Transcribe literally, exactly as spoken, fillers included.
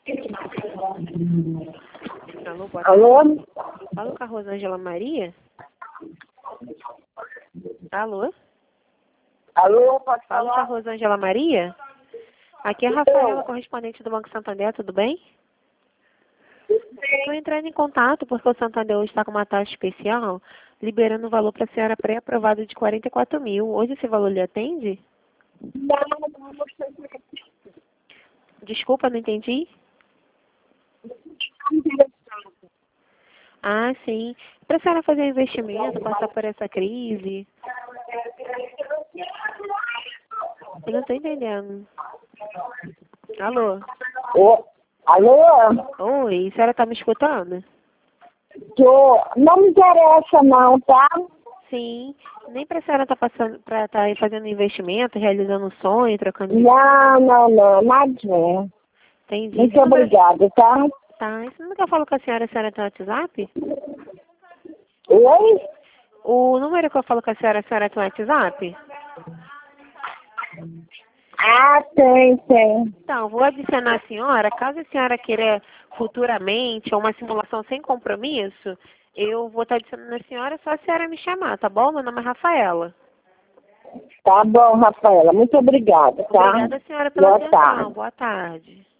Alô, boa tarde. Alô? Fala com a Rosângela Maria? Alô? Alô, pode Fala com a falar? Rosângela Maria? Aqui é a Rafaela, correspondente do Banco Santander, tudo bem? Estou entrando em contato porque o Santander hoje está com uma taxa especial, liberando o valor para a senhora pré-aprovado de quarenta e quatro mil. Hoje esse valor lhe atende? Não, não, não sei se Desculpa, não entendi. é interessante. Ah, sim. Para a senhora fazer um investimento, passar por essa crise? Eu não estou entendendo. Alô? Ô, alô? Oi, a senhora está me escutando? Tô... Não me interessa não, tá? Sim. Nem para a senhora estar passando, para estar aí fazendo investimento, realizando um sonho, trocando de... Não, não, não, nadinha. Entendi. Muito Esse número... obrigada, tá? Tá. Esse número que eu falo com a senhora, a senhora tem WhatsApp? Oi? O número que eu falo com a senhora, a senhora tem WhatsApp? Ah, tem, tem. Então, vou adicionar a senhora. Caso a senhora queira futuramente ou uma simulação sem compromisso, eu vou estar adicionando a senhora, só a senhora me chamar, tá bom? Meu nome é Rafaela. Tá bom, Rafaela. Muito obrigada, tá? Obrigada, senhora, pela Boa atenção. tarde. Boa tarde.